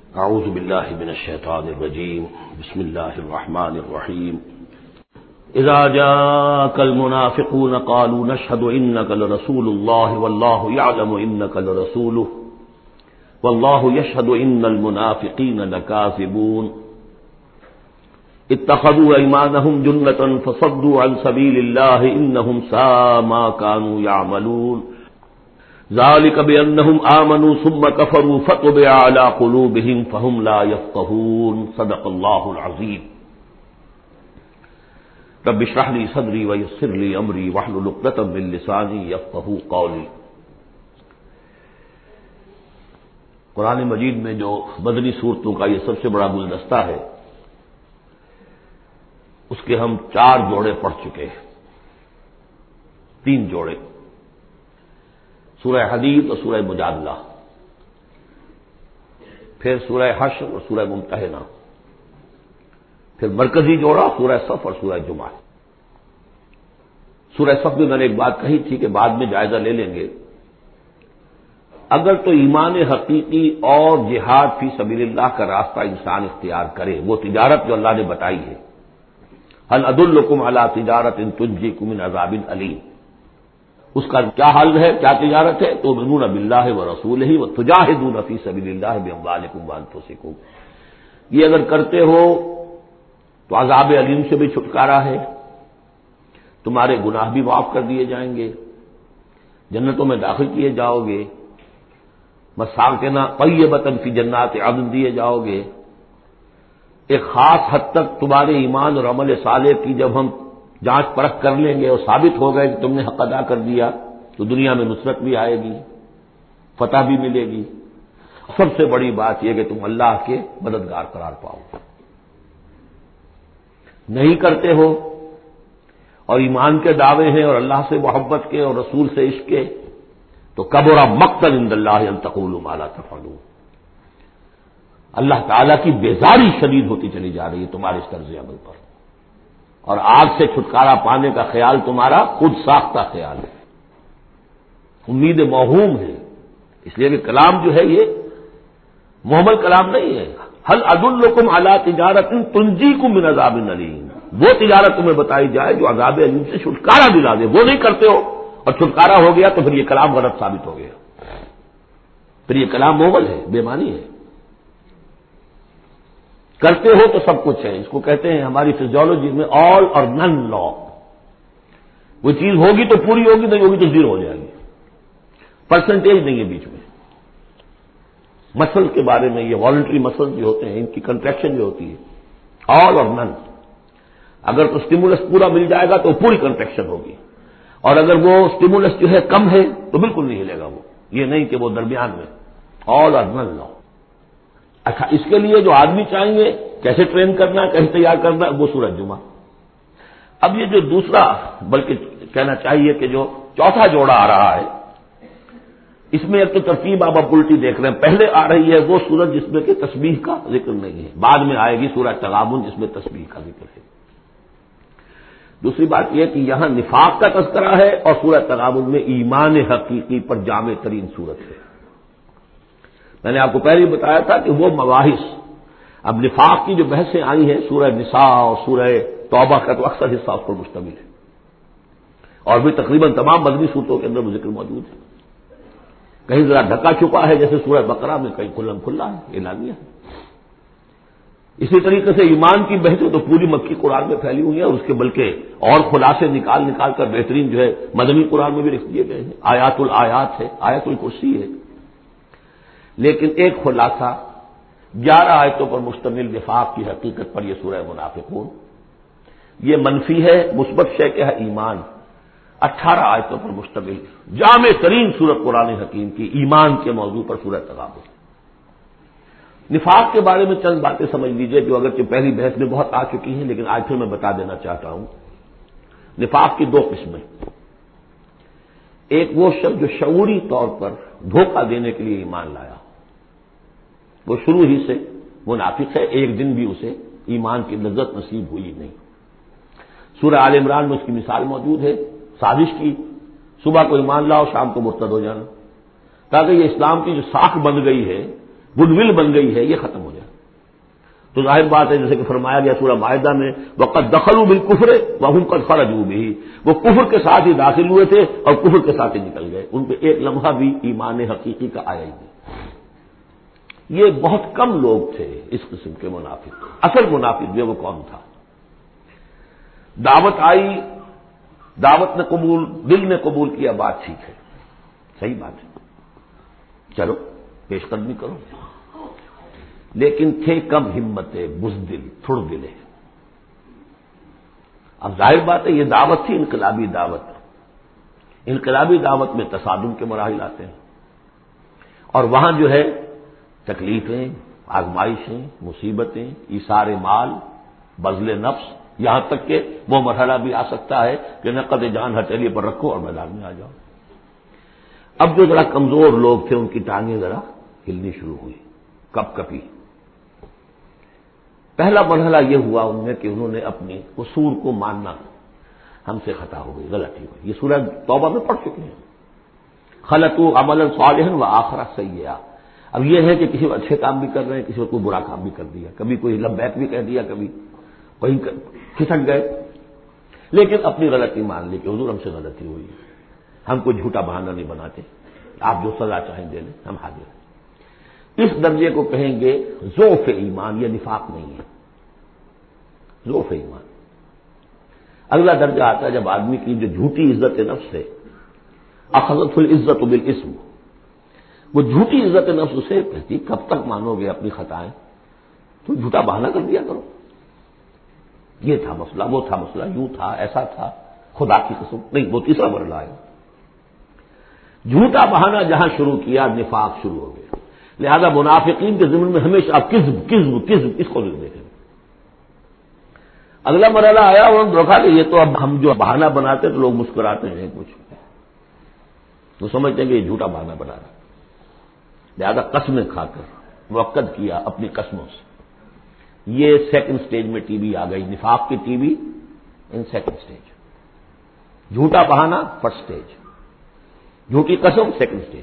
اعوذ باللہ من الشیطان الرجیم بسم اللہ الرحمن الرحیم اذا جاءك المنافقون قالوا نشهد انك لرسول الله والله يعلم انك لرسوله والله يشهد ان المنافقين لكاذبون اتخذوا ايمانهم جنة فصدوا عن سبيل الله انهم ساء ما كانوا يعملون ذلك بأنهم آمنوا ثم كفروا فطبع على قلوبهم فهم لا يفقهون صدق الله العظيم رب اشرح لي صدري ويسر لي أمري واحلل عقدة من لساني يفقهوا قولي۔ قرآن مجید میں جو مدنی صورتوں کا یہ سب سے بڑا گلدستہ ہے، اس کے ہم 4 جوڑے پڑھ چکے ہیں، 3 جوڑے، سورہ حدید اور سورہ مجادلہ، پھر سورہ حشر اور سورہ ممتحنہ، پھر مرکزی جوڑا سورہ صف اور سورہ جمعہ۔ سورہ صف میں نے ایک بات کہی تھی کہ بعد میں جائزہ لے لیں گے، اگر تو ایمان حقیقی اور جہاد فی سبیل اللہ کا راستہ انسان اختیار کرے، وہ تجارت جو اللہ نے بتائی ہے، هل ادلکم علی تجارت تنجیکم من عذاب علیم، اس کا کیا حل ہے، کیا تجارت ہے؟ تؤمنون باللہ ورسولہ وتجاہدون فی سبیل اللہ باموالکم وانفسکم، یہ اگر کرتے ہو تو عذاب علیم سے بھی چھٹکارا ہے، تمہارے گناہ بھی معاف کر دیے جائیں گے، جنتوں میں داخل کیے جاؤ گے، مساکن طیبۃ فی جنات عدن دیے جاؤ گے۔ ایک خاص حد تک تمہارے ایمان اور عمل صالح کی جب ہم جانچ پرکھ کر لیں گے اور ثابت ہو گئے کہ تم نے حق ادا کر دیا، تو دنیا میں نصرت بھی آئے گی، فتح بھی ملے گی، سب سے بڑی بات یہ کہ تم اللہ کے مددگار قرار پاؤ گے۔ نہیں کرتے ہو اور ایمان کے دعوے ہیں اور اللہ سے محبت کے اور رسول سے عشق کے، تو کبر مقتا عند اللہ ان تقولوا ما لا تفعلون، اللہ تعالیٰ کی بیزاری شدید ہوتی چلی جا رہی ہے تمہارے اس طرز عمل پر، اور آگ سے چھٹکارا پانے کا خیال تمہارا خود ساختہ خیال ہے، امید موہوم ہے، اس لیے کہ کلام جو ہے یہ محمل کلام نہیں ہے۔ هل ادلکم علی تجارت تنجیکم من عذاب علیم، وہ تجارت تمہیں بتائی جائے جو عذاب علیم سے چھٹکارا دلا دے، وہ نہیں کرتے ہو اور چھٹکارا ہو گیا تو پھر یہ کلام غلط ثابت ہو گیا، پھر یہ کلام محمل ہے، بے معنی ہے۔ کرتے ہو تو سب کچھ ہے، اس کو کہتے ہیں ہماری فزیولوجی میں آل اور نن لا، وہ چیز ہوگی تو پوری ہوگی، نہیں ہوگی تو زیرو ہو جائے گی، پرسنٹیج نہیں ہے بیچ میں۔ مسل کے بارے میں یہ والنٹری مسل جو ہوتے ہیں، ان کی کنٹریکشن جو ہوتی ہے آل اور نن، اگر تو سٹیمولس پورا مل جائے گا تو پوری کنٹریکشن ہوگی، اور اگر وہ سٹیمولس جو ہے کم ہے تو بالکل نہیں ہلے گا وہ، یہ نہیں کہ وہ درمیان میں آل اور نن لا۔ اچھا، اس کے لیے جو آدمی چاہیں گے کیسے ٹرین کرنا ہے، کیسے تیار کرنا ہے، وہ سورہ جمعہ۔ اب یہ جو دوسرا، بلکہ کہنا چاہیے کہ جو چوتھا جوڑا آ رہا ہے، اس میں ایک تو ترتیب آپ الٹی دیکھ رہے ہیں، پہلے آ رہی ہے وہ سورت جس میں کہ تسبیح کا ذکر نہیں ہے، بعد میں آئے گی سورہ تغابن جس میں تسبیح کا ذکر ہے۔ دوسری بات یہ کہ یہاں نفاق کا تذکرہ ہے اور سورہ تغابن میں ایمان حقیقی پر جامع ترین صورت ہے۔ میں نے آپ کو پہلے ہی بتایا تھا کہ وہ مباحث، اب نفاق کی جو بحثیں آئی ہیں سورہ نساء اور سورہ توبہ کا تو اکثر حصہ اس پر مشتمل ہے، اور بھی تقریباً تمام مدنی صورتوں کے اندر وہ ذکر موجود ہے، کہیں ذرا ڈھکا چھپا ہے جیسے سورہ بقرہ میں، کہیں کھلم کھلا ہے، اعلانیہ ہے۔ اسی طریقے سے ایمان کی بحثیں تو پوری مکی قرآن میں پھیلی ہوئی ہیں، اور اس کے بلکہ اور خلاصے نکال نکال کر بہترین جو ہے مدنی قرآن میں بھی لکھ دیے گئے ہیں، آیات الآیات ہے، آیت الکرسی ہے۔ لیکن ایک خلاصہ 11 آیتوں پر مشتمل نفاق کی حقیقت پر یہ سورہ منافقون، یہ منفی ہے، مثبت شے کیا ہے ایمان، 18 آیتوں پر مشتمل جامع ترین سورت قرآن حکیم کی ایمان کے موضوع پر سورہ تغابن۔ نفاق کے بارے میں چند باتیں سمجھ لیجئے جو اگرچہ پہلی بحث میں بہت آ چکی ہیں، لیکن آج پھر میں بتا دینا چاہتا ہوں۔ نفاق کی 2 قسمیں، ایک وہ شخص جو شعوری طور پر دھوکہ دینے کے لیے ایمان لایا، وہ شروع ہی سے منافق ہے، ایک دن بھی اسے ایمان کی لذت نصیب ہوئی نہیں۔ سورہ آل عمران میں اس کی مثال موجود ہے، سازش کی، صبح کو ایمان لاؤ شام کو مرتد ہو جانا، تاکہ یہ اسلام کی جو ساکھ بن گئی ہے گڈ ول بن گئی ہے، یہ ختم ہو جائے۔ تو ظاہر بات ہے جیسے کہ فرمایا گیا سورہ مائدہ میں وَقَدْ دَخَلُوا بِالْكُفْرِ وَهُمْ قَدْ خَرَجُوا بِهِ، وہ کفر کے ساتھ ہی داخل ہوئے تھے اور کفر کے ساتھ ہی نکل گئے، ان پہ ایک لمحہ بھی ایمان حقیقی کا آیا ہی نہیں۔ یہ بہت کم لوگ تھے اس قسم کے منافق۔ اصل منافق جو وہ کون تھا؟ دعوت آئی، دعوت نے قبول، دل نے قبول کیا، بات ٹھیک ہے، صحیح بات ہے، چلو پیش قدمی کرو، لیکن تھے کم ہمتیں، بزدل، تھڑ دلے۔ اب ظاہر بات ہے یہ دعوت تھی انقلابی دعوت، انقلابی دعوت میں تصادم کے مراحل آتے ہیں، اور وہاں جو ہے تکلیفیں، آزمائشیں، مصیبتیں، ایثار مال، بذل نفس، یہاں تک کہ وہ مرحلہ بھی آ سکتا ہے کہ نقد جان ہتھیلی پر رکھو اور میدان میں آ جاؤ۔ اب جو ذرا کمزور لوگ تھے ان کی ٹانگیں ذرا ہلنی شروع ہوئی، کپ کپی۔ پہلا مرحلہ یہ ہوا ان میں کہ انہوں نے اپنی قصور کو ماننا، ہم سے خطا ہو گئی، غلطی ہوئی۔ یہ سورہ توبہ میں پڑھ چکے ہیں، خلطوا عملا صالحا وآخر سیئا۔ اب یہ ہے کہ کسی اچھے کام بھی کر رہے ہیں، کسی کو کوئی برا کام بھی کر دیا، کبھی کوئی لبیک بھی کہہ دیا، کبھی کہیں کھسک گئے، لیکن اپنی غلطی مان لی کہ حضور ہم سے غلطی ہوئی، ہم کوئی جھوٹا بہانہ نہیں بناتے، آپ جو سزا چاہیں دے لیں، ہم حاضر ہیں۔ اس درجے کو کہیں گے ضعف ایمان، یہ نفاق نہیں ہے، ضعف ایمان۔ اگلا درجہ آتا ہے جب آدمی کی جو جھوٹی عزت نفس ہے، اخذت العزت بالاسم، وہ جھوٹی عزت نفس اسے کہتی کب تک مانو گے اپنی خطائیں، تو جھوٹا بہانہ کر دیا کرو، یہ تھا مسئلہ، وہ تھا مسئلہ، یوں تھا، ایسا تھا، خدا کی قسم نہیں، وہ تیسرا مرحلہ ہے۔ جھوٹا بہانہ جہاں شروع کیا نفاق شروع ہو گیا۔ لہذا منافقین کے ضمن میں ہمیشہ کذب کذب کذب، اس کو دیکھیں۔ اگلا مرحلہ آیا، انہوں نے دیکھا کہ یہ تو اب ہم جو بہانہ بناتے تو لوگ مسکراتے ہیں، کچھ تو سمجھتے ہیں کہ یہ جھوٹا بہانہ بنا رہا، لہذا قسمیں کھا کر موقد کیا اپنی قسموں سے۔ یہ سیکنڈ سٹیج میں ٹی وی آ گئی، نفاق کی T V in second stage, جھوٹا بہانہ فرسٹ سٹیج، جھوٹی قسم سیکنڈ سٹیج۔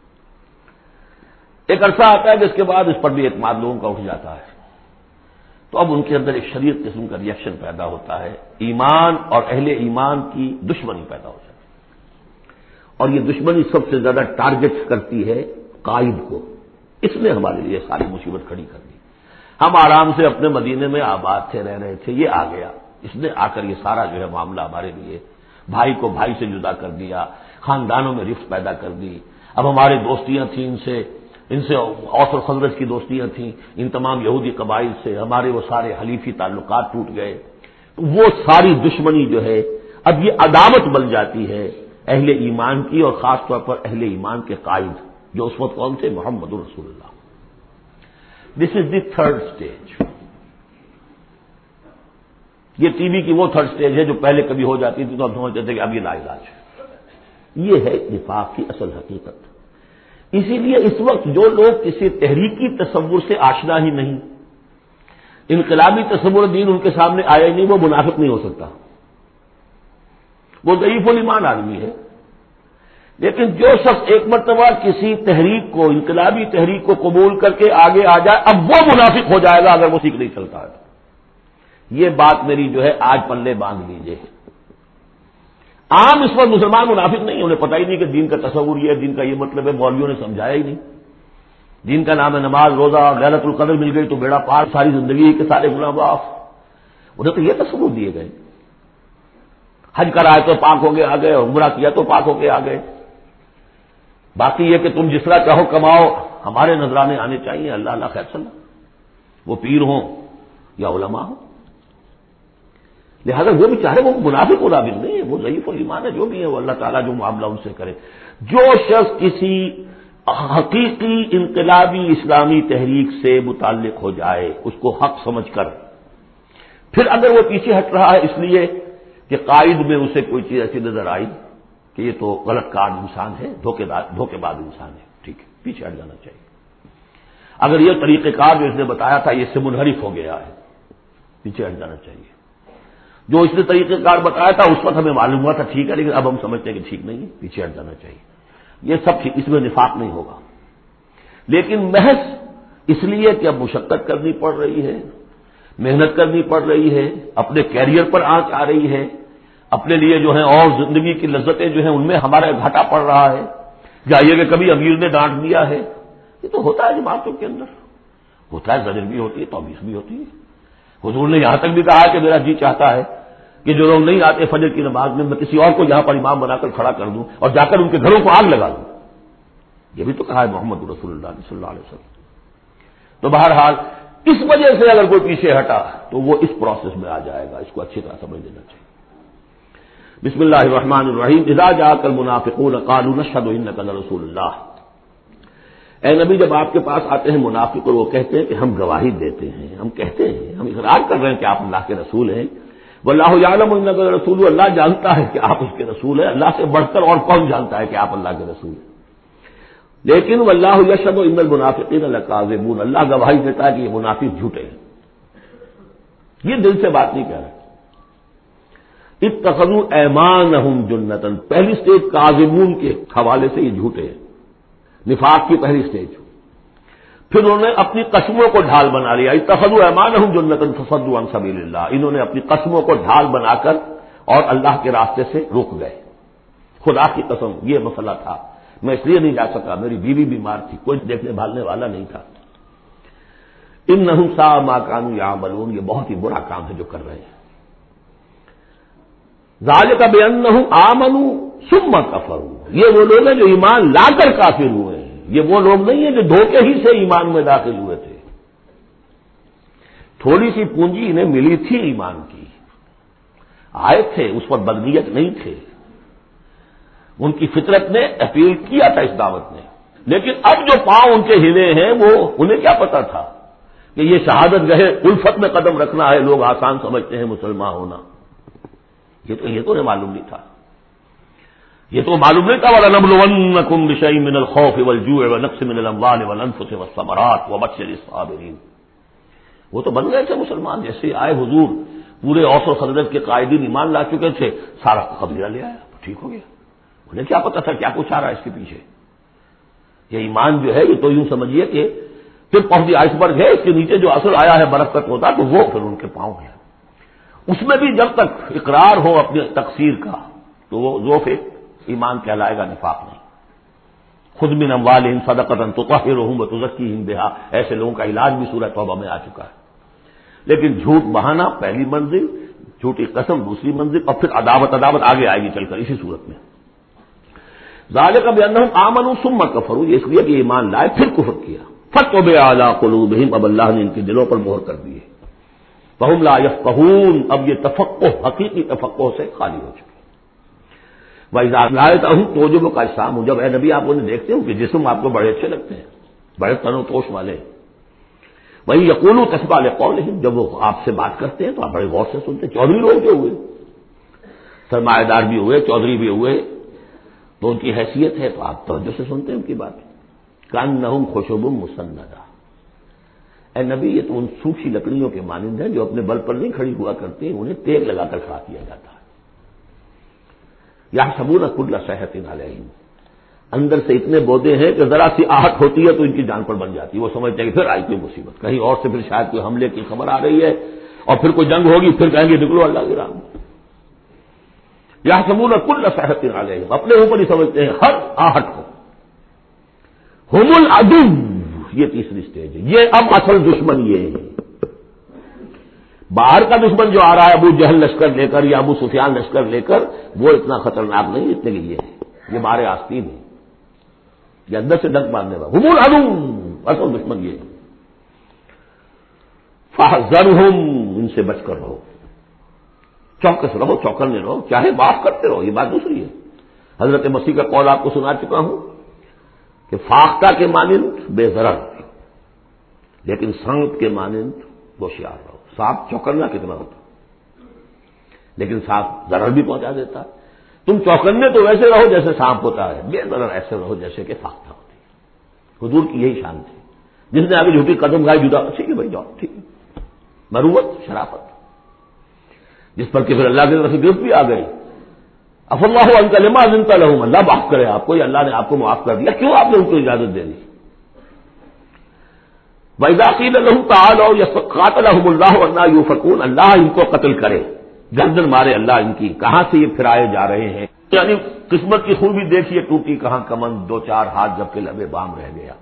ایک عرصہ آتا ہے جس کے بعد اس پر بھی اعتماد لوگوں کا اٹھ جاتا ہے، تو اب ان کے اندر ایک شدید قسم کا ریئیکشن پیدا ہوتا ہے، ایمان اور اہل ایمان کی دشمنی پیدا ہو جاتی ہے، اور یہ دشمنی سب سے زیادہ ٹارگٹ کرتی ہے قائد کو۔ اس نے ہمارے لیے ساری مصیبت کھڑی کر دی، ہم آرام سے اپنے مدینے میں آباد تھے، رہ رہے تھے، یہ آ گیا، اس نے آ کر یہ سارا جو ہے معاملہ ہمارے لیے، بھائی کو بھائی سے جدا کر دیا، خاندانوں میں رفت پیدا کر دی۔ اب ہماری دوستیاں تھیں ان سے اوس اور خزرج کی دوستیاں تھیں، ان تمام یہودی قبائل سے ہمارے وہ سارے حلیفی تعلقات ٹوٹ گئے، تو وہ ساری دشمنی جو ہے اب یہ عداوت بن جاتی ہے اہل ایمان کی، اور خاص طور پر اہل ایمان کے قائد جو اس وقت کون تھے؟ محمد رسول اللہ۔ This is the third stage. یہ ٹی وی کی وہ تھرڈ اسٹیج ہے جو پہلے کبھی ہو جاتی تھی تو ہم سمجھتے تھے کہ اب یہ لا علاج ہے۔ یہ ہے نفاق کی اصل حقیقت۔ اسی لیے اس وقت جو لوگ کسی تحریکی تصور سے آشنا ہی نہیں، انقلابی تصور دین ان کے سامنے آیا ہی نہیں، وہ منافق نہیں ہو سکتا، وہ ضعیف الایمان آدمی ہے۔ لیکن جو شخص ایک مرتبہ کسی تحریک کو، انقلابی تحریک کو قبول کر کے آگے آ جائے، اب وہ منافق ہو جائے گا اگر وہ سیکھ نہیں چلتا ہے۔ یہ بات میری جو ہے آج پلے باندھ لیجیے۔ عام اس وقت مسلمان منافق نہیں، انہیں پتہ ہی نہیں کہ دین کا تصور یہ ہے، دین کا یہ مطلب ہے، مولویوں نے سمجھایا ہی نہیں۔ دین کا نام ہے نماز، روزہ، لیلۃ القدر مل گئی تو بیڑا پار، ساری زندگی کے سارے گناہ معاف، انہیں تو یہ تصور دیے گئے۔ حج کرائے تو پاک ہو کے آ گئے، عمرہ کیا تو پاک ہو کے آ گئے، باقی یہ کہ تم جس طرح چاہو کماؤ، ہمارے نذرانے آنے چاہیے، اللہ اللہ خیر صلی اللہ، وہ پیر ہوں یا علماء ہوں۔ لہذا وہ بھی چاہے وہ منافق نہیں ہے، وہ ضعیف الایمان ہے، جو بھی ہے وہ اللہ تعالیٰ جو معاملہ ان سے کرے۔ جو شخص کسی حقیقی انقلابی اسلامی تحریک سے متعلق ہو جائے، اس کو حق سمجھ کر، پھر اگر وہ پیچھے ہٹ رہا ہے اس لیے کہ قائد میں اسے کوئی چیز ایسی نظر آئی کہ یہ تو غلط کار انسان ہے، دھوکے باز انسان ہے، ٹھیک ہے، پیچھے ہٹ جانا چاہیے۔ اگر یہ طریقہ کار جو اس نے بتایا تھا یہ اس سے منحرف ہو گیا ہے، پیچھے ہٹ جانا چاہیے۔ جو اس نے طریقہ کار بتایا تھا اس وقت ہمیں معلوم ہوا تھا ٹھیک ہے، لیکن اب ہم سمجھتے ہیں کہ ٹھیک نہیں ہے، پیچھے ہٹ جانا چاہیے۔ یہ سب ٹھیک، اس میں نفاق نہیں ہوگا، لیکن محض اس لیے کہ اب مشقت کرنی پڑ رہی ہے، محنت کرنی پڑ رہی ہے، اپنے کیریئر پر آنچ آ رہی ہے، اپنے لیے جو ہے اور زندگی کی لذتیں جو ہیں ان میں ہمارا گھاٹا پڑ رہا ہے، جائیے کہ کبھی امیر نے ڈانٹ دیا ہے، یہ تو ہوتا ہے جماعتوں کے اندر، ہوتا ہے، زجر بھی ہوتی ہے، توبیخ بھی ہوتی ہے۔ حضور نے یہاں تک بھی کہا کہ میرا جی چاہتا ہے کہ جو لوگ نہیں آتے فجر کی نماز میں کسی اور کو یہاں پر امام بنا کر کھڑا کر دوں اور جا کر ان کے گھروں کو آگ لگا دوں، یہ بھی تو کہا ہے محمد رسول اللہ صلی اللہ علیہ وسلم۔ تو بہرحال اس وجہ سے اگر کوئی پیچھے ہٹا تو وہ اس پروسیس میں آ جائے گا، اس کو اچھی طرح سمجھ لینا چاہیے۔ بسم اللہ الرحمن الرحیم، اذا جاءک المنافقون قالوا نشهد انک لرسول اللہ۔ اے نبی جب آپ کے پاس آتے ہیں منافق اور وہ کہتے ہیں کہ ہم گواہی دیتے ہیں، ہم کہتے ہیں، ہم اقرار کر رہے ہیں کہ آپ اللہ کے رسول ہیں، واللہ یعلم انک لرسول، اللہ جانتا ہے کہ آپ اس کے رسول ہیں، اللہ سے بڑھ کر اور کون جانتا ہے کہ آپ اللہ کے رسول ہیں، لیکن واللہ یشہد ان المنافقین لکاذبون، اللہ گواہی دیتا ہے کہ یہ منافق جھوٹے ہیں، یہ دل سے بات نہیں کہہ رہے۔ اتخذوا ایمانہم جنۃ، پہلی سٹیج کاذبون کے حوالے سے یہ جھوٹے ہیں، نفاق کی پہلی سٹیج۔ پھر انہوں نے اپنی قسموں کو ڈھال بنا لیا، اتخذوا ایمانہم جنۃ فصدوا عن سبیل اللہ، انہوں نے اپنی قسموں کو ڈھال بنا کر اور اللہ کے راستے سے رک گئے۔ خدا کی قسم یہ مسئلہ تھا، میں اس لیے نہیں جا سکا، میری بیوی بیمار تھی، کوئی دیکھنے بھالنے والا نہیں تھا۔ انہم ساء ما کانوا یعملون، یہ بہت ہی برا کام ہے جو کر رہے ہیں۔ ذالک بانہم آمنوا ثم کفروا، یہ وہ لوگ ہیں جو ایمان لا کر کافر ہوئے ہیں، یہ وہ لوگ نہیں ہیں جو دھوکے ہی سے ایمان میں داخل ہوئے تھے۔ تھوڑی سی پونجی انہیں ملی تھی ایمان کی، آئے تھے، اس پر بدنیت نہیں تھے، ان کی فطرت نے اپیل کیا تھا اس دعوت نے، لیکن اب جو پاؤں ان کے ہلے ہیں وہ انہیں کیا پتا تھا کہ یہ شہادت گاہ الفت میں قدم رکھنا ہے، لوگ آسان سمجھتے ہیں مسلمان ہونا، یہ تو انہیں معلوم نہیں تھا، یہ تو معلوم نہیں تھا۔ وَلَنَبْلُوَنَّكُمْ بِشَيْءٍ مِّنَ الْخَوْفِ وَالْجُوعِ وَنَقْصٍ مِّنَ الْأَمْوَالِ وَالْأَنفُسِ وَالثَّمَرَاتِ وَبَشِّرِ الصَّابِرِينَ، وہ تو بن گئے تھے مسلمان، جیسے آئے حضور پورے اوس و خزرج کے قائدین ایمان لا چکے تھے، سارا قبیلہ لے آیا، ٹھیک ہو گیا، انہیں کیا پتا تھا کیا کچھ آ رہا ہے اس کے پیچھے۔ یہ ایمان جو ہے یہ تو یوں سمجھیے کہ پھر پہنچی آئس برگ ہے، اس کے نیچے جو اصل آیا ہے برف تک ہوتا تو وہ پھر ان کے پاؤں ہے، اس میں بھی جب تک اقرار ہو اپنے تقصیر کا تو وہ ذوف ایمان کہلائے گا، نفاق نہیں۔ خذ من اموالہم صدقۃ تطہرہم وتزکیہم بہا، ایسے لوگوں کا علاج بھی سورہ توبہ میں آ چکا ہے۔ لیکن جھوٹ بہانا پہلی منزل، جھوٹی قسم دوسری منزل، اور پھر عداوت آگے آئے گی چل کر اسی صورت میں۔ ذالک بانہم آمنوا ثم کفروا، یہ اس لیے کہ ایمان لائے پھر کفر کیا۔ فطبع علی قلوبہم، اب اللہ نے ان کے دلوں پر مہر کر دی ہے۔ فہم لا یفقہون، اب یہ تفقہ حقیقی تفقہ سے خالی ہو چکے۔ وَإِذَا رَأَيْتَهُمْ تُعْجِبُكَ أَجْسَامُهُمْ، جب اے نبی آپ انہیں دیکھتے ہو کہ جسم آپ کو بڑے اچھے لگتے ہیں، بڑے تن و توش والے، وہی یقولوا تسمع لقولہم، جب وہ آپ سے بات کرتے ہیں تو آپ بڑے غور سے سنتے ہیں۔ چودھری لوگ جو ہوئے، سرمایہ دار بھی ہوئے، چودھری بھی ہوئے، تو ان کی حیثیت ہے تو آپ توجہ سے سنتے ہیں ان کی بات۔ کأنہم خشب مسندہ، اے نبی یہ تو ان سوکھی لکڑیوں کے مانند ہیں جو اپنے بل پر نہیں کھڑی ہوا کرتی، انہیں تیل لگا کر کھڑا کیا جاتا ہے۔ یحسبون کل صیحۃ علیہم، اندر سے اتنے بودے ہیں کہ ذرا سی آہٹ ہوتی ہے تو ان کی جان پر بن جاتی ہے، وہ سمجھتے ہیں کہ پھر آئی کوئی مصیبت، کہیں اور سے پھر شاید کوئی حملے کی خبر آ رہی ہے اور پھر کوئی جنگ ہوگی، پھر کہیں گے نکلو اللہ کی راہ میں۔ یحسبون کل صیحۃ علیہم، اپنے اوپر ہی سمجھتے ہیں ہر آہٹ کو۔ ہم العدو، یہ تیسری سٹیج ہے، یہ اب اصل دشمن یہ ہے۔ باہر کا دشمن جو آ رہا ہے ابو جہل لشکر لے کر یا ابو سفیان لشکر لے کر، وہ اتنا خطرناک نہیں جتنے کہ یہ ہے، یہ بارے آستین ہے، یہ اندر سے ڈنک مارنے والا۔ ہم العدو، اصل دشمن یہ ہے۔ فاحذرہم، ان سے بچ کر رہو، چوکس رہو، چوکنے رہو، چاہے معاف کرتے رہو، یہ بات دوسری ہے۔ حضرت مسیح کا قول آپ کو سنا چکا ہوں کہ فاختہ کے مانند بے ضرر، لیکن سنگت کے مانند ہوشیار رہو۔ سانپ چوکنا کتنا ہوتا، لیکن سانپ ضرر بھی پہنچا دیتا ہے۔ تم چوکنے تو ویسے رہو جیسے سانپ ہوتا ہے، بے ضرر ایسے رہو جیسے کہ فاختہ ہوتی ہے۔ حضور کی یہی شان تھی، جس نے آگے جھوٹی قدم گائی جدا، ٹھیک ہے بھائی جاؤ، ٹھیک ہے، مروت شرافت، جس پر کہ پھر اللہ کی طرف سے گرفت بھی آ گئی۔ عفا اللہ عنک لما اذنت لہم، اللہ معاف کرے آپ کو، یا اللہ نے آپ کو معاف کر دیا، کیوں آپ نے ان کو اجازت دے دی؟ وَإِذَا قِيلَ لَهُمْ تَعَالَوْا قَاتَلَهُمُ اللَّهُ وَإِنَّا يُؤْفَكُونَ، اللہ ان کو قتل کرے، گردن مارے اللہ ان کی، کہاں سے یہ پھرائے جا رہے ہیں؟ یعنی قسمت کی خوبی دیکھیے، ٹوٹی کہاں کمند، دو چار ہاتھ جب کہ لبے بام رہ گیا۔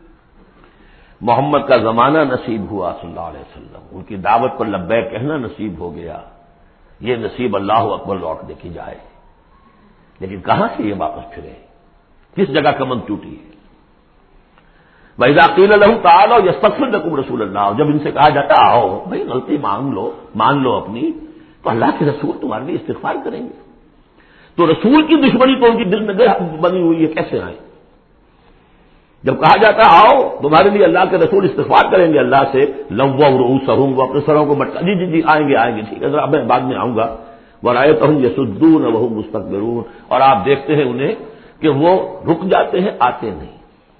محمد کا زمانہ نصیب ہوا صلی اللہ علیہ وسلم، ان کی دعوت پر لبیک کہنا نصیب ہو گیا، یہ نصیب اللہ اکبر لوٹنے کی جائے، لیکن کہاں سے یہ واپس پھرے؟ کس جگہ کمند ٹوٹی ہے؟ وَإِذَا قِيلَ لَهُمْ تَعَالَوْا يَسْتَغْفِرْ لَكُمْ رَسُولُ اللَّهِ، جب ان سے کہا جاتا آؤ بھائی غلطی مان لو اپنی، تو اللہ کے رسول تمہارے لیے استغفار کریں گے، تو رسول کی دشمنی تو ان کی دل میں بنی ہوئی ہے، کیسے آئے؟ جب کہا جاتا ہے آؤ تمہارے لیے اللہ کے رسول استغفار کریں گے اللہ سے، لووا رؤوسہم، وہ اپنے سروں کو مٹکا، جی آئیں گے ٹھیک ہے ذرا میں بعد میں آؤں گا، ورأیتہم یصدون وہم مستکبرون، اور آپ دیکھتے ہیں انہیں کہ وہ رک جاتے ہیں، آتے نہیں،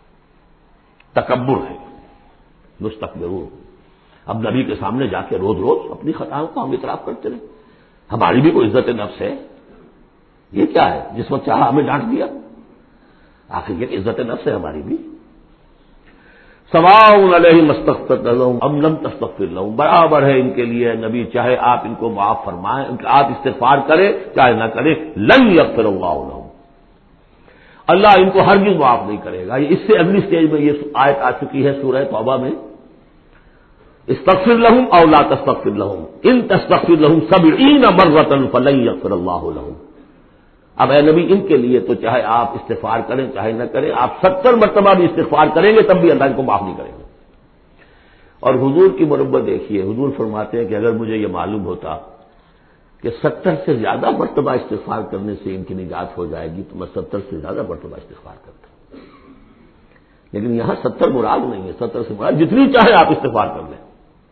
تکبر ہے، مستکبرون۔ اب نبی کے سامنے جا کے روز روز اپنی خطاؤں کو ہم اعتراف کرتے رہے، ہماری بھی کوئی عزت نفس ہے؟ یہ کیا ہے؟ جس وقت چاہا ہمیں ڈانٹ دیا، آخر یہ عزت نفس ہے ہماری بھی۔ سواء علیہم استغفرت لہم ام لم تستغفر لہم، برابر ہے ان کے لیے نبی، چاہے آپ ان کو معاف فرمائیں، آپ استغفار کریں چاہے نہ کریں، لن یغفر اللہ لہم، اللہ ان کو ہرگز معاف نہیں کرے گا۔ اس سے اگلی سٹیج میں یہ آیت آ چکی ہے سورہ توبہ میں، استغفر لہم او لا تستغفر لہم ان تستغفر لہم 70 مرۃ فلن یغفر اللہ لہم۔ اب اے نبی ان کے لیے تو چاہے آپ استغفار کریں چاہے نہ کریں، آپ 70 مرتبہ بھی استغفار کریں گے تب بھی اللہ ان کو معاف نہیں کریں گے۔ اور حضور کی مربت دیکھیے، حضور فرماتے ہیں کہ اگر مجھے یہ معلوم ہوتا کہ 70 سے زیادہ مرتبہ استغفار کرنے سے ان کی نجات ہو جائے گی تو میں 70 سے زیادہ مرتبہ استغفار کرتا، لیکن یہاں 70 مراد نہیں ہے، 70 سے مراد جتنی چاہے آپ استغفار کر لیں۔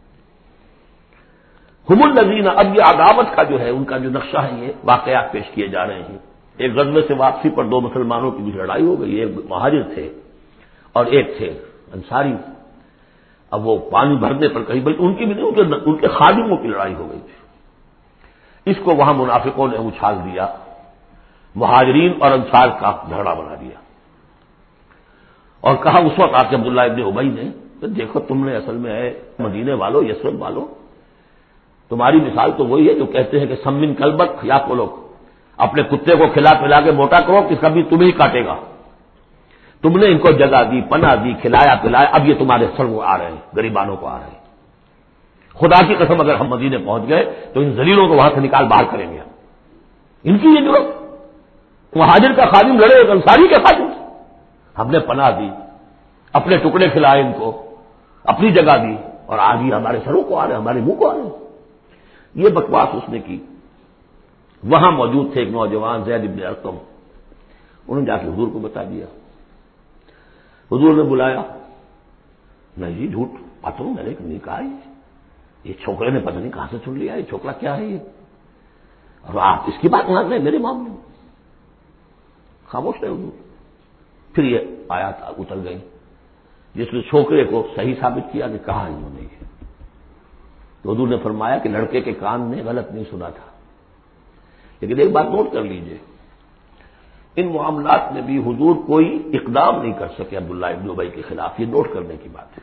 ہم الذین، اب یہ عداوت کا جو ہے ان کا جو نقشہ ہے، یہ واقعات پیش کیے جا رہے ہیں۔ ایک غزوے سے واپسی پر دو مسلمانوں کی بیچ لڑائی ہو گئی، ایک مہاجر تھے اور ایک تھے انصاری۔ اب وہ پانی بھرنے پر کہیں، بلکہ ان کی بھی نہیں، ان کے خادموں کی لڑائی ہو گئی تھی، اس کو وہاں منافقوں نے اچھال دیا، مہاجرین اور انصار کا جھگڑا بنا دیا، اور کہا اس وقت آ کے عبداللہ ابن ابی نے، دیکھو تم نے اصل میں ہے مدینے والوں، یثرب والوں، تمہاری مثال تو وہی ہے جو کہتے ہیں کہ سمن کلبک یا کولوک، اپنے کتے کو کھلا پلا کے موٹا کرو کہ کبھی تمہیں ہی کاٹے گا۔ تم نے ان کو جگہ دی، پناہ دی، کھلایا پلایا، اب یہ تمہارے سر وہ آ رہے ہیں، غریبانوں کو آ رہے ہیں۔ خدا کی قسم اگر ہم مدینے پہنچ گئے تو ان ذلیلوں کو وہاں سے نکال باہر کریں گے۔ ان کی یہ ضرورت، مہاجر کا خادم لڑے ایک انصاری کے خادم سے، ہم نے پناہ دی، اپنے ٹکڑے کھلائے ان کو، اپنی جگہ دی، اور آج یہ ہمارے سروں کو آ رہے ہیں، ہمارے منہ کو آ رہے ہیں۔ یہ بکواس اس نے کی۔ وہاں موجود تھے ایک نوجوان زید بن ارقم، انہوں نے جا کے حضور کو بتا دیا، حضور نے بلایا، نہیں جی جھوٹ باتوں میں نے نہیں کہا، یہ چھوکرے نے پتہ نہیں کہاں سے سن لیا، یہ چھوکرا کیا ہے یہ، اور آپ اس کی بات مان رہے ہیں میرے معاملے میں؟ خاموش رہے حضور۔ پھر یہ آیات اتر گئی جس نے چھوکرے کو صحیح ثابت کیا کہ کہا انہوں نے یہ، تو حضور نے فرمایا کہ لڑکے کے کان نے غلط نہیں سنا تھا، لیکن ایک بات نوٹ کر لیجئے، ان معاملات میں بھی حضور کوئی اقدام نہیں کر سکے عبداللہ ابن ابی کے خلاف، یہ نوٹ کرنے کی بات ہے۔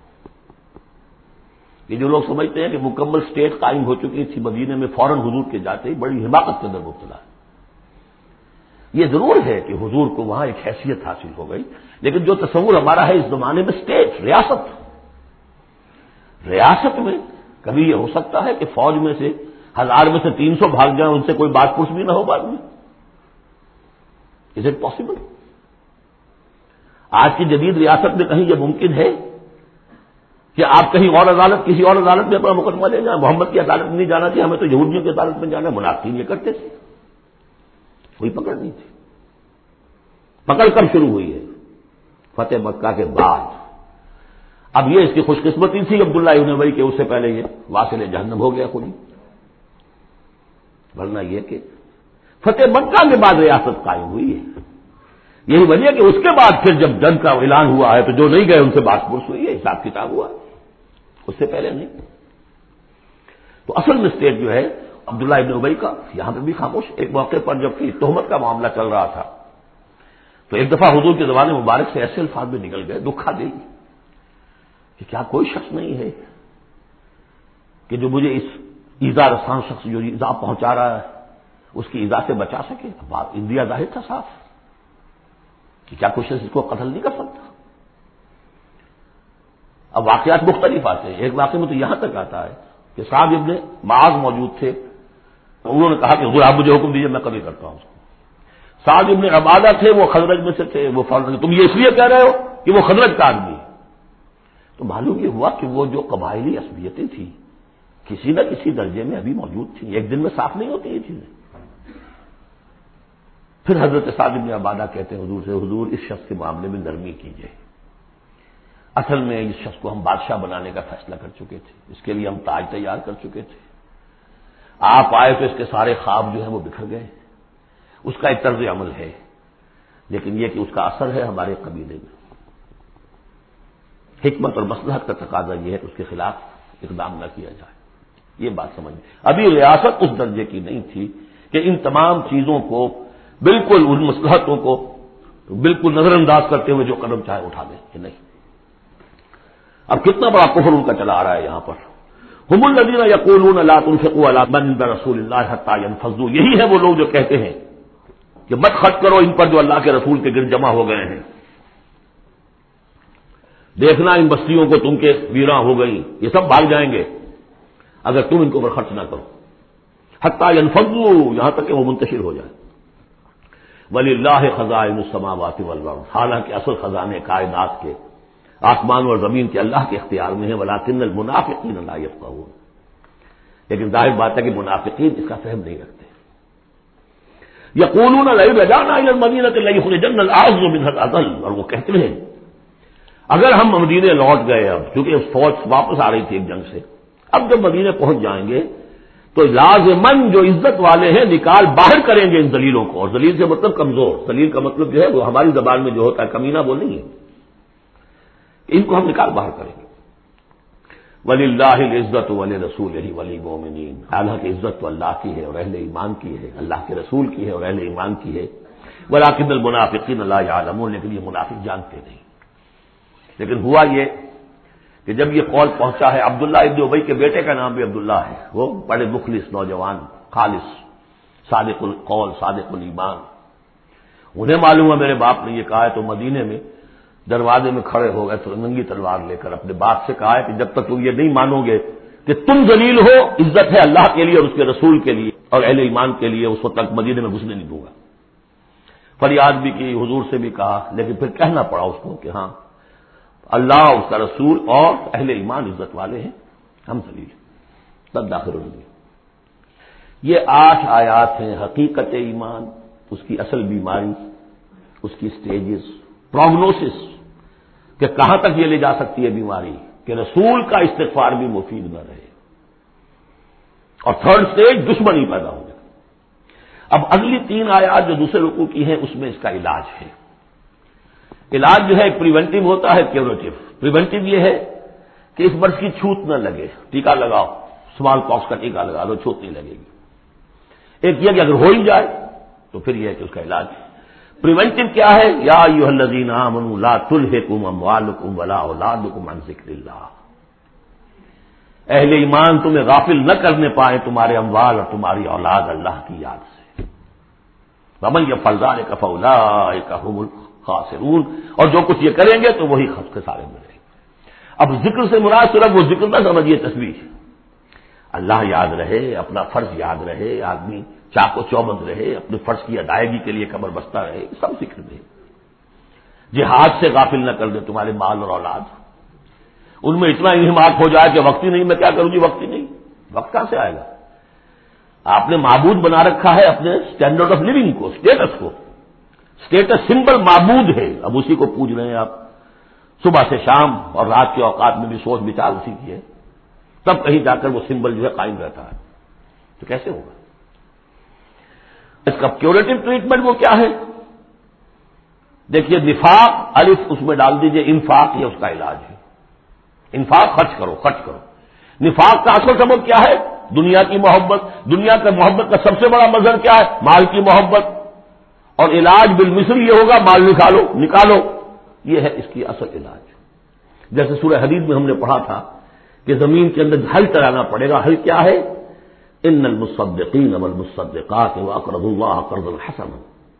یہ جو لوگ سمجھتے ہیں کہ مکمل سٹیٹ قائم ہو چکی تھی مدینے میں، فوراً حضور کے جاتے ہی بڑی حماقت کے اندر مبتلا ہے۔ یہ ضرور ہے کہ حضور کو وہاں ایک حیثیت حاصل ہو گئی، لیکن جو تصور ہمارا ہے اس زمانے میں سٹیٹ، ریاست میں کبھی یہ ہو سکتا ہے کہ فوج میں سے 1000 میں سے 300 بھاگ جائیں، ان سے کوئی بات پوچھ بھی نہ ہو بعد میں؟ Is it possible? آج کی جدید ریاست میں کہیں یہ ممکن ہے کہ آپ کہیں اور عدالت، کسی اور عدالت میں اپنا مقدمہ لے جائیں؟ محمد کی عدالت میں نہیں جانا چاہیے، ہمیں تو یہودیوں کی عدالت میں جانا ہے، منافقین یہ کرتے تھے، کوئی پکڑ نہیں تھی۔ پکڑ کب شروع ہوئی ہے؟ فتح مکہ کے بعد۔ اب یہ اس کی خوش قسمتی تھی عبداللہ ابن ابی کہ اس سے پہلے یہ واصل جہنم ہو گیا خود ہی، ورنہ یہ کہ فتح مکہ کے بعد ریاست قائم ہوئی ہے۔ یہی وجہ کہ اس کے بعد پھر جب جنگ کا اعلان ہوا ہے تو جو نہیں گئے ان سے بات پرس ہوئی ہے، حساب کتاب ہوا، اس سے پہلے نہیں۔ تو اصل میں اسٹیٹ جو ہے عبداللہ ابن ابی کا، یہاں پہ بھی خاموش۔ ایک موقع پر جب کہ تہمت کا معاملہ چل رہا تھا تو ایک دفعہ حضور کے زبان مبارک سے ایسے الفاظ میں نکل گئے، دکھا دے، کہ کیا کوئی شخص نہیں ہے کہ جو مجھے اس ایذا رساں شخص جو ایذا پہنچا رہا ہے اس کی ایذا سے بچا سکے؟ بات انڈیا ظاہر تھا صاف کہ کیا کوئی شخص اس کو قتل نہیں کر سکتا. اب واقعات مختلف آتے ہیں. ایک واقعے میں تو یہاں تک آتا ہے کہ صاحب ابن معاذ موجود تھے، انہوں نے کہا کہ حضور آپ مجھے حکم دیجیے، میں کبھی کرتا ہوں اس کو. سعد ابن عبادہ تھے، وہ خزرج میں سے تھے، وہ فوراً تم یہ اس لیے کہہ رہے ہو کہ وہ خزرج کا آدمی ہے. تو معلوم یہ ہوا کہ وہ جو قبائلی عصبیتیں تھیں کسی نہ کسی درجے میں ابھی موجود تھیں، ایک دن میں صاف نہیں ہوتی یہ چیزیں. پھر حضرت سعد ابن عبادہ کہتے ہیں حضور سے، حضور اس شخص کے معاملے میں نرمی کیجیے، اصل میں اس شخص کو ہم بادشاہ بنانے کا فیصلہ کر چکے تھے، اس کے لیے ہم تاج تیار کر چکے تھے، آپ آئے تو اس کے سارے خواب جو ہیں وہ بکھر گئے. اس کا ایک طرز عمل ہے، لیکن یہ کہ اس کا اثر ہے ہمارے قبیلے میں. حکمت اور مصلحت کا تقاضا یہ ہے کہ اس کے خلاف اقدام نہ کیا جائے. یہ بات سمجھ. ابھی ریاست اس درجے کی نہیں تھی کہ ان تمام چیزوں کو بالکل، ان مصلحتوں کو بالکل نظر انداز کرتے ہوئے جو قدم چاہے اٹھا دیں، کہ نہیں. اب کتنا بڑا کفر ان کا چلا آ رہا ہے یہاں پر. هم الذین یقولون لا تنفقوا علی من عند رسول اللہ حتی ينفضوا، یہی ہے وہ لوگ جو کہتے ہیں کہ مت خرچ کرو ان پر جو اللہ کے رسول کے گرد جمع ہو گئے ہیں. دیکھنا ان بستیوں کو تم کے ویراں ہو گئی، یہ سب بھاگ جائیں گے اگر تم ان کو پر خرچ نہ کرو. حتی ينفضوا، یہاں تک کہ وہ منتشر ہو جائے. وللہ خزائن السماوات والارض، حالانکہ اصل خزانے کائنات کے آسمان اور زمین کے اللہ کے اختیار میں ہے. ولکن المنافقین لا یفقہون، لیکن ظاہر بات ہے کہ منافقین اس کا فہم نہیں رکھتے. یقولون لئن رجعنا الى المدینہ لیخرجن الاعز منها الاذل، اور وہ کہتے ہیں اگر ہم مدینے لوٹ گئے، اب چونکہ فوج واپس آ رہی تھی ایک جنگ سے، اب جب مدینے پہنچ جائیں گے تو لازماً جو عزت والے ہیں نکال باہر کریں گے ان ذلیلوں کو. اور ذلیل سے مطلب کمزور، ذلیل کا مطلب جو ہے وہ ہماری زبان میں جو ہوتا ہے کمینہ وہ نہیں ہے، ان کو ہم نکال باہر کریں گے. وللہ العزت ولرسولہ وللمؤمنین، حالانکہ عزت تو اللہ کی ہے اور اہل ایمان کی ہے، اللہ کے رسول کی ہے اور اہل ایمان کی ہے. ولکن المنافقین لا یعلمون، لیکن یہ منافق جانتے نہیں. لیکن ہوا یہ کہ جب یہ قول پہنچا ہے، عبداللہ ابن ابی کے بیٹے کا نام بھی عبداللہ ہے، وہ بڑے مخلص نوجوان، خالص، صادق القول صادق الایمان. انہیں معلوم ہے میرے باپ نے یہ کہا ہے، تو مدینے میں دروازے میں کھڑے ہو گئے تو ننگی تلوار لے کر اپنے باپ سے کہا ہے کہ جب تک تم یہ نہیں مانو گے کہ تم ذلیل ہو، عزت ہے اللہ کے لیے اور اس کے رسول کے لیے اور اہل ایمان کے لیے، اس وقت تک مدینے میں گھسنے نہیں دوں گا. فریاد بھی کی، حضور سے بھی کہا، لیکن پھر کہنا پڑا اس کو کہ ہاں اللہ، اس کا رسول اور اہل ایمان عزت والے ہیں، ہم ذلیل ہیں، تب داخل ہوگی. یہ 8 آیات ہیں حقیقت ایمان، اس کی اصل بیماری، اس کی سٹیجز، پروگنوسس کہ کہاں تک یہ لے جا سکتی ہے بیماری کہ رسول کا استغفار بھی مفید نہ رہے. اور تھرڈ سٹیج دشمنی پیدا ہو جائے. اب اگلی 3 آیات جو دوسرے رکوع کی ہیں اس میں اس کا علاج ہے. علاج جو ہے پریونٹیو ہوتا ہے، کیوریٹو. پریونٹیو یہ ہے کہ اس مرض کی چھوت نہ لگے، ٹیکہ لگاؤ، اسمال پاکس کا ٹیکہ لگا دو، چھوت نہیں لگے گی. ایک یہ کہ اگر ہو ہی جائے تو پھر یہ ہے کہ اس کا علاج. پریونٹیو کیا ہے؟ یا ایھا الذین آمنوا لا تلھکم اموالکم ولا اولادکم عن ذکر اللہ. اہل ایمان تمہیں غافل نہ کرنے پائے تمہارے اموال اور تمہاری اولاد اللہ کی یاد سے. ومن یفعل ذلک فاولئک هم الخاسرون، اور جو کچھ یہ کریں گے تو وہی خسارے میں رہیں گے. اب ذکر سے مراد صرف وہ ذکر نہ سمجھیے تسبیح، اللہ یاد رہے، اپنا فرض یاد رہے، آدمی چاق و چوبند رہے، اپنے فرض کی ادائیگی کے لیے کمر بستہ رہے، سب ذکر دے. جہاد سے غافل نہ کر دے تمہارے مال اور اولاد. ان میں اتنا انہماک ہو جائے کہ وقت ہی نہیں، میں کیا کروں جی، وقت ہی نہیں. وقت کہاں سے آئے گا؟ آپ نے معبود بنا رکھا ہے اپنے اسٹینڈرڈ آف لیونگ کو، اسٹیٹس کو. اسٹیٹس سمبل معبود ہے، اب اسی کو پوج رہے ہیں آپ. صبح سے شام اور رات کے اوقات میں بھی سوچ بچار اسی کی ہے، تب کہیں جا کر وہ سمبل جو ہے قائم رہتا ہے. تو کیسے ہوگا؟ اس کا کیوریٹو ٹریٹمنٹ وہ کیا ہے؟ دیکھیے، نفاق الف اس میں ڈال دیجئے، انفاق یہ اس کا علاج ہے. انفاق، خرچ کرو خرچ کرو. نفاق کا اصل سبب کیا ہے؟ دنیا کی محبت. دنیا کا محبت کا سب سے بڑا مظہر کیا ہے؟ مال کی محبت. اور علاج بالمثل یہ ہوگا، مال نکالو. یہ ہے اس کی اصل علاج. جیسے سورہ حدید میں ہم نے پڑھا تھا کہ زمین کے اندر حل چلانا پڑے گا. حل کیا ہے؟ ان المصدقین والمصدقات واقرضوا اللہ قرضا حسنا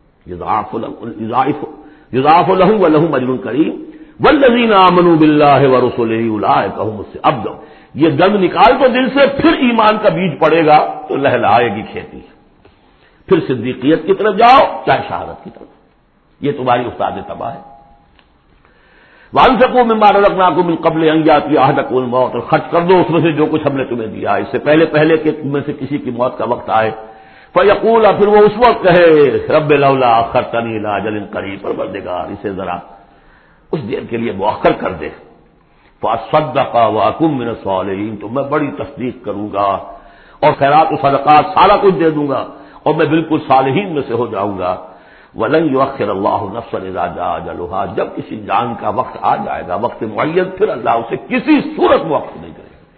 یضاعف لهم ولهم اجر کریم والذین آمنوا باللہ ورسلہ اولئک هم الصادقون. یہ گند نکال تو دل سے، پھر ایمان کا بیج پڑے گا تو لہلائے گی کھیتی. پھر صدیقیت کی طرف جاؤ چاہے شہادت کی طرف. یہ تمہاری استاد تباہ ہے. وانفقوا مما رزقناکم من قبل ان یاتی احدکم الموت، اور خرچ کر دو اس میں سے جو کچھ ہم نے تمہیں دیا اس سے پہلے کہ تم میں سے کسی کی موت کا وقت آئے. فیقول، پھر وہ اس وقت کہے رب لولا اخرتنی الی اجل قریب، پروردگار اسے ذرا اس دیر کے لیے مؤخر کر دے. فاصدق واکن من الصالحین، تو میں بڑی تصدیق کروں گا اور خیرات و صدقات سارا کچھ دے دوں گا اور میں بالکل صالحین میں سے ہو جاؤں گا. وَلَن يُؤَخِّرَ اللَّهُ نَفْسًا إِذَا جَاءَ أَجَلُهَا، جب کسی جان کا وقت آ جائے گا، وقت معین، پھر اللہ اسے کسی صورت مؤخر نہیں کرے گا.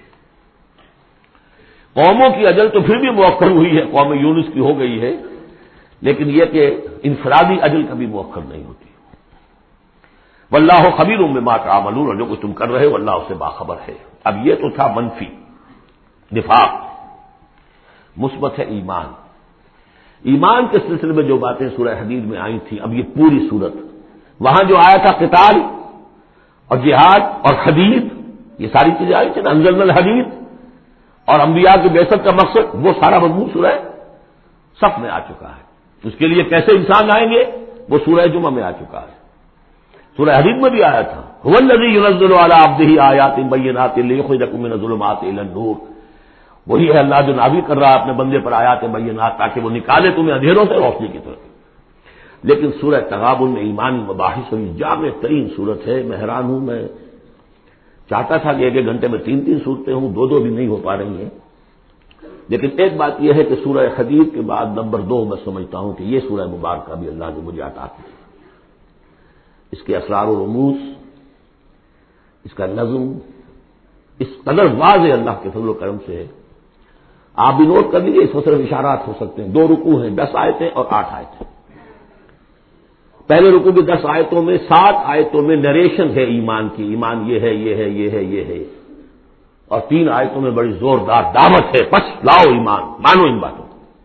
قوموں کی اجل تو پھر بھی مؤخر ہوئی ہے، قوم یونس کی ہو گئی ہے، لیکن یہ کہ انفرادی اجل کبھی مؤخر نہیں ہوتی. واللہ خبیر بما تعملون، اور جو کچھ تم کر رہے ہو اللہ اس سے باخبر ہے. اب یہ تو تھا منفی نفاق. مثبت ہے ایمان. ایمان کے سلسلے میں جو باتیں سورہ حدید میں آئی تھیں، اب یہ پوری صورت، وہاں جو آیا تھا قتال اور جہاد اور حدید، یہ ساری چیزیں آئی تھیں نا، انزلنا الحدید اور انبیاء کی بعثت کا مقصد، وہ سارا مضمون سورہ صف میں آ چکا ہے. اس کے لیے کیسے انسان آئیں گے وہ سورہ جمعہ میں آ چکا ہے. سورہ حدید میں بھی آیا تھا هو الذی ينزل علی عبدہ آیات بینات لیخرجکم من الظلمات الی النور. وہی ہے اللہ جو نازل کر رہا ہے اپنے بندے پر آیات بینات تاکہ وہ نکالے تمہیں اندھیروں سے روشنی کی طرف. لیکن سورہ تغابن میں ایمانی مباحث ہوئی، جامع ترین صورت ہے. میں حیران ہوں، میں چاہتا تھا کہ ایک ایک گھنٹے میں 3 صورتیں ہوں، 2 بھی نہیں ہو پا رہی ہیں. لیکن ایک بات یہ ہے کہ سورہ حدید کے بعد نمبر 2 میں سمجھتا ہوں کہ یہ سورہ مبارکہ بھی اللہ نے مجھے عطا کی. اس کے اسرار و رموز، اس کا نظم اس قدر واضح اللہ کے فضل و کرم سے ہے. آپ بھی نوٹ کر لیجیے، اس میں صرف اشارات ہو سکتے ہیں. 2 رکوع ہیں، 10 آیتیں اور 8 آیتیں. پہلے رکوع کی 10 آیتوں میں 7 آیتوں میں نریشن ہے ایمان کی، ایمان یہ ہے یہ ہے یہ ہے یہ ہے، اور 3 آیتوں میں بڑی زوردار دعوت ہے، پس لاؤ ایمان، مانو ان باتوں.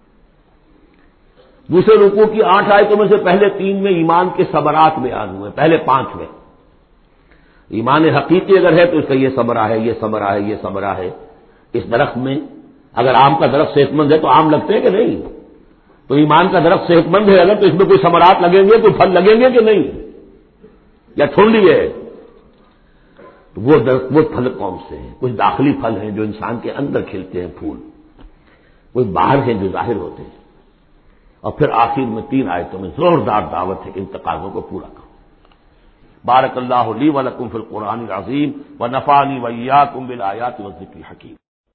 دوسرے رکوع کی 8 آیتوں میں سے پہلے 3 میں ایمان کے ثمرات بیان ہوئے، پہلے 5 میں ایمان حقیقی اگر ہے تو اس کا یہ ثمرہ ہے، یہ ثمرہ ہے، یہ ثمرہ ہے. اس درخت میں اگر آم کا درخت صحت مند ہے تو آم لگتے ہیں کہ نہیں؟ تو ایمان کا درخت صحت مند ہے اگر تو اس میں کوئی ثمرات لگیں گے، کوئی پھل لگیں گے کہ نہیں؟ یا ٹھنڈی ہے؟ تو وہ درخت، وہ پھل کون سے ہیں؟ کچھ داخلی پھل ہیں جو انسان کے اندر کھلتے ہیں پھول، کچھ باہر ہیں جو ظاہر ہوتے ہیں. اور پھر آخر میں 3 آیتوں میں زوردار دعوت ہے کہ ان تقاضوں کو پورا کرو. بارک اللہ لی ولکم فی القرآن العظیم ونفعنی وإیاکم بالآیات والذکر الحکیم.